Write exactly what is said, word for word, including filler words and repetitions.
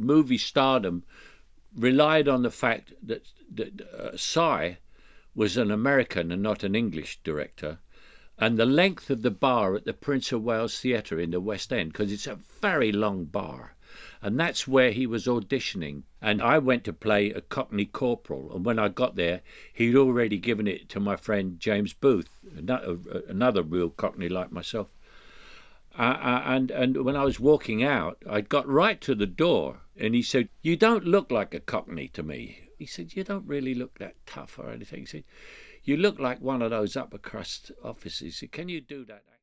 movie stardom relied on the fact that, that uh, Sy was an American and not an English director, and the length of the bar at the Prince of Wales Theatre in the West End, because it's a very long bar, and that's where he was auditioning. And I went to play a Cockney corporal, and when I got there, he'd already given it to my friend James Booth, another, another real Cockney like myself. Uh, and and when I was walking out, I got right to the door, and he said, "You don't look like a Cockney to me." He said, "You don't really look that tough or anything." He said, "You look like one of those upper crust officers. Can you do that?"